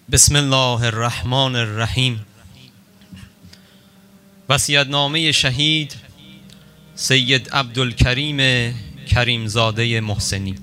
بسم الله الرحمن الرحیم. وصیت‌نامه شهید سید عبدالکریم کریمزاده محسنی.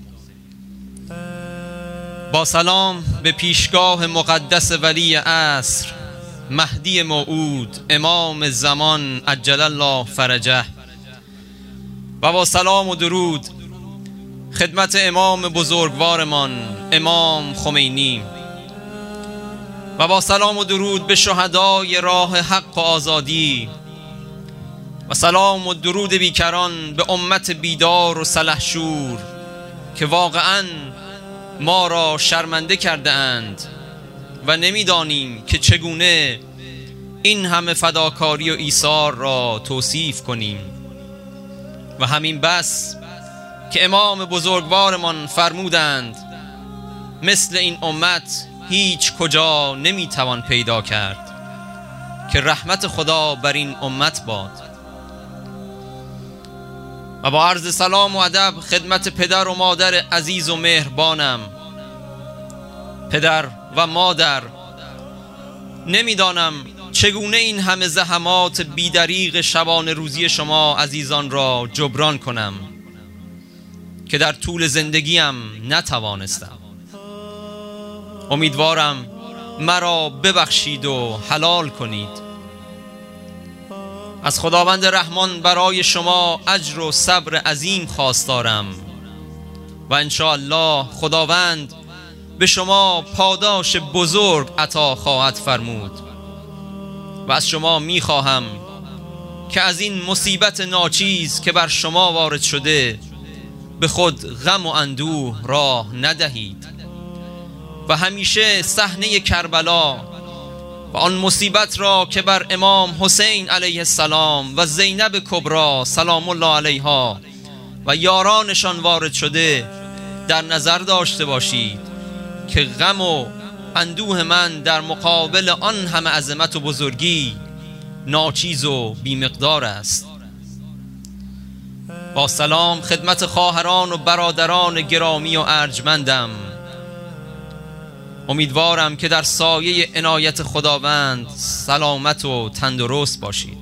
با سلام به پیشگاه مقدس ولی عصر مهدی موعود امام زمان عجل الله فرجه، و با سلام و درود خدمت امام بزرگوارمان امام خمینی، و با سلام و درود به شهدای راه حق و آزادی، و سلام و درود بیکران به امت بیدار و سلحشور که واقعاً ما را شرمنده کرده اند و نمیدانیم که چگونه این همه فداکاری و ایثار را توصیف کنیم. و همین بس که امام بزرگوارمان فرمودند مثل این امت هیچ کجا نمیتوان پیدا کرد، که رحمت خدا بر این امت باد. و با عرض سلام و ادب خدمت پدر و مادر عزیز و مهربانم. پدر و مادر، نمیدانم چگونه این همه زحمات بیدریغ شبانه روزی شما عزیزان را جبران کنم که در طول زندگیم نتوانستم. امیدوارم مرا ببخشید و حلال کنید. از خداوند رحمان برای شما اجر و صبر عظیم خواستارم و انشاءالله خداوند به شما پاداش بزرگ عطا خواهد فرمود. و از شما میخواهم که از این مصیبت ناچیز که بر شما وارد شده به خود غم و اندوه راه ندهید و همیشه صحنه کربلا و آن مصیبت را که بر امام حسین علیه السلام و زینب کبری سلام الله علیها و یارانشان وارد شده در نظر داشته باشید که غم و اندوه من در مقابل آن همه عظمت و بزرگی ناچیز و بیمقدار است. با سلام خدمت خواهران و برادران گرامی و ارجمندم. امیدوارم که در سایه عنایت خداوند سلامت و تندرست باشید.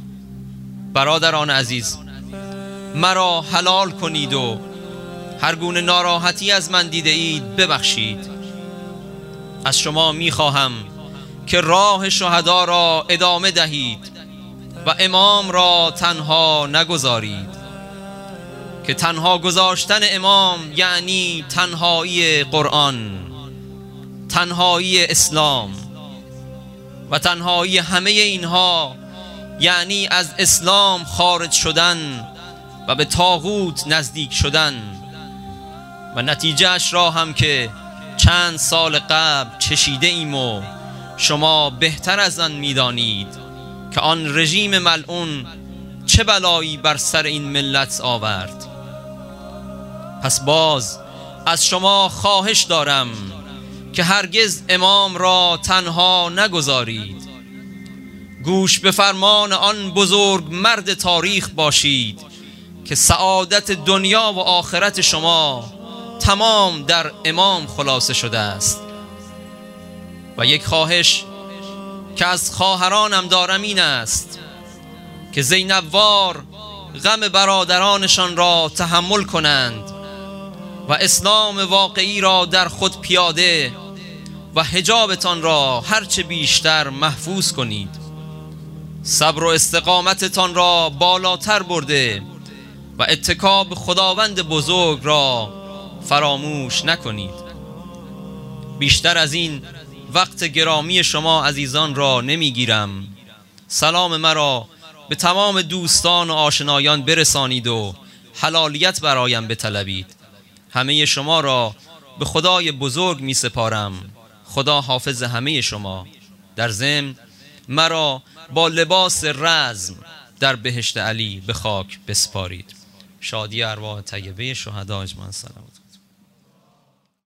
برادران عزیز، مرا حلال کنید و هر گونه ناراحتی از من دیده اید ببخشید. از شما میخواهم که راه شهدا را ادامه دهید و امام را تنها نگذارید، که تنها گذاشتن امام یعنی تنهایی قرآن، تنهایی اسلام، و تنهایی همه اینها یعنی از اسلام خارج شدن و به طاغوت نزدیک شدن. و نتیجهش را هم که چند سال قبل چشیده ایم و شما بهتر از آن میدانید که آن رژیم ملعون چه بلایی بر سر این ملت آورد. پس باز از شما خواهش دارم که هرگز امام را تنها نگذارید. گوش به فرمان آن بزرگ مرد تاریخ باشید که سعادت دنیا و آخرت شما تمام در امام خلاصه شده است. و یک خواهش که از خواهرانم دارم این است که زینبوار غم برادرانشان را تحمل کنند و اسلام واقعی را در خود پیاده و حجابتان را هرچه بیشتر محفوظ کنید. صبر و استقامتتان را بالاتر برده و اتکا به خداوند بزرگ را فراموش نکنید. بیشتر از این وقت گرامی شما عزیزان را نمیگیرم. سلام مرا به تمام دوستان و آشنایان برسانید و حلالیت برایم بطلبید. همه شما را به خدای بزرگ می سپارم. خدا حافظ همه شما. در ضمن مرا با لباس رزم در بهشت علی به خاک بسپارید. شادی ارواح طیبه شهدا اجمعین. سلام.